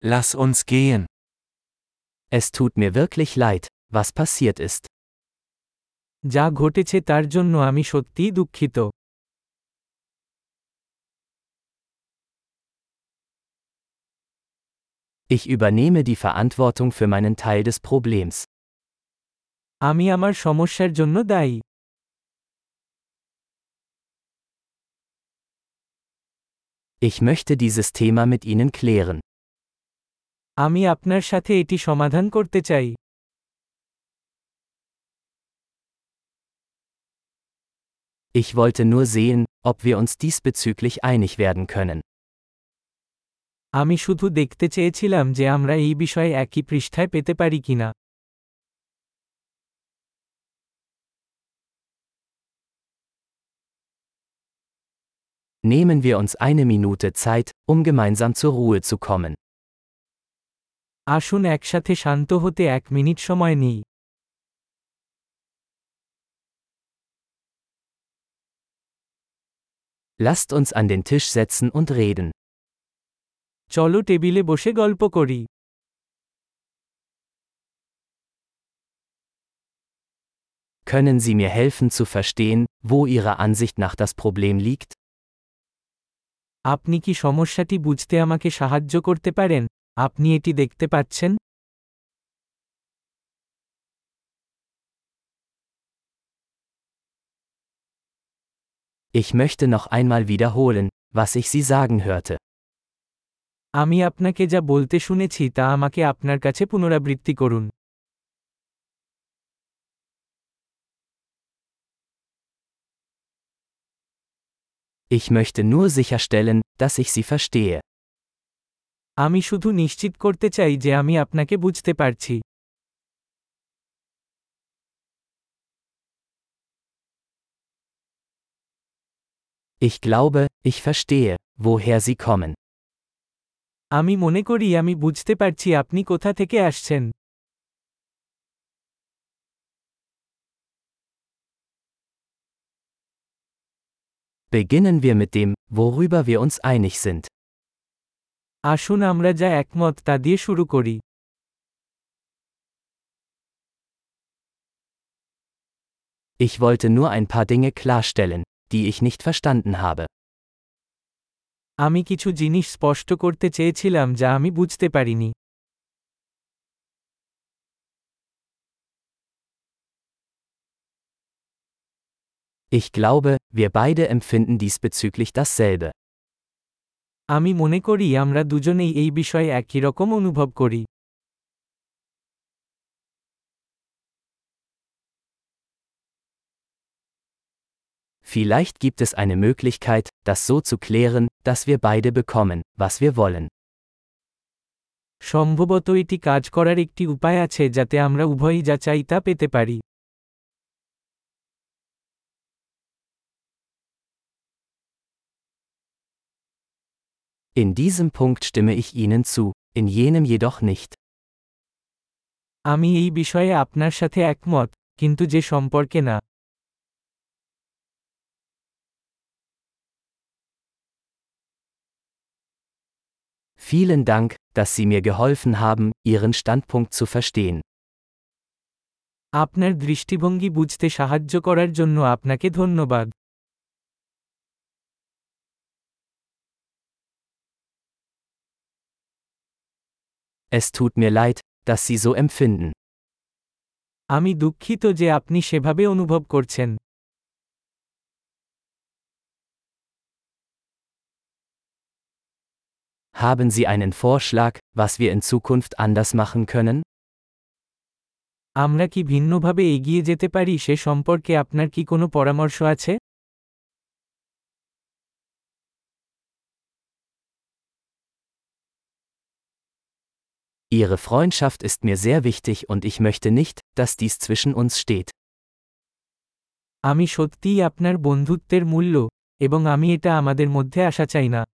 Lass uns gehen. Es tut mir wirklich leid, was passiert ist. যা ঘটেছে তার জন্য আমি সত্যিই দুঃখিত। Ich übernehme die Verantwortung für meinen Teil des Problems. আমি আমার সমস্যার জন্য দায়ী। Ich möchte dieses Thema mit Ihnen klären. আমি আপনার সাথে এটি সমাধান করতে চাই। Ich wollte nur sehen, ob wir uns diesbezüglich einig werden können. আমি শুধু দেখতে চেয়েছিলাম যে আমরা এই বিষয়ে একই পৃষ্ঠায় পেতে পারি কিনা। Nehmen wir uns eine Minute Zeit, um gemeinsam zur Ruhe zu kommen. আসুন একসাথে শান্ত হতে 1 মিনিট সময় নিই। Lasst uns an den Tisch setzen und reden. চলো টেবিলে বসে গল্প করি। Können Sie mir helfen zu verstehen, wo Ihrer Ansicht nach das Problem liegt? আপনি কি সমস্যাটি বুঝতে আমাকে সাহায্য করতে পারেন? আপনি এটি দেখতে পাচ্ছেন? Ich möchte noch einmal wiederholen, was ich Sie sagen hörte. আমি আপনাকে যা বলতে শুনেছি তা আমাকে আপনার কাছে পুনরাবৃত্তি করুন। Ich möchte nur sicherstellen, dass ich Sie verstehe. আমি শুধু নিশ্চিত করতে চাই যে আমি আপনাকে বুঝতে পারছি। Ich glaube, ich verstehe, woher Sie kommen. আমি মনে করি আমি বুঝতে পারছি আপনি কোথা থেকে আসছেন। Beginnen wir mit dem, worüber wir uns einig sind. আসুন আমরা যা একমত তা দিয়ে শুরু করি। Ich wollte nur ein paar Dinge klarstellen, die ich nicht verstanden habe. আমি কিছু জিনিস স্পষ্ট করতে চেয়েছিলাম যা আমি বুঝতে পারিনি। Ich glaube, wir beide empfinden diesbezüglich dasselbe. আমি মনে করি আমরা দুজনেই এই বিষয়ে একই রকম অনুভব করি। Vielleicht gibt es eine Möglichkeit, das so zu klären, dass wir beide bekommen, was wir wollen. সম্ভবত এটি কাজ করার একটি উপায় আছে যাতে আমরা উভয়ই যা চাই তা পেতে পারি। In diesem Punkt stimme ich Ihnen zu, in jenem jedoch nicht. আমি এই বিষয়ে আপনার সাথে একমত, কিন্তু যে সম্পর্কে না। Vielen Dank, dass Sie mir geholfen haben, Ihren Standpunkt zu verstehen. আপনার দৃষ্টিভঙ্গি বুঝতে সাহায্য করার জন্য আপনাকে ধন্যবাদ। Es tut mir leid, dass Sie so empfinden. আমি দুঃখিত যে আপনি সেভাবে অনুভব করছেন। Haben Sie einen Vorschlag, was wir in Zukunft anders machen können? আমরা কি ভিন্নভাবে এগিয়ে যেতে পারি সে সম্পর্কে আপনার কি কোনো পরামর্শ আছে? Ihre Freundschaft ist mir sehr wichtig und ich möchte nicht, dass dies zwischen uns steht. আমি সত্যিই আপনার বন্ধুত্বের মূল্য, এবং আমি এটা আমাদের মধ্যে আসা চাই না।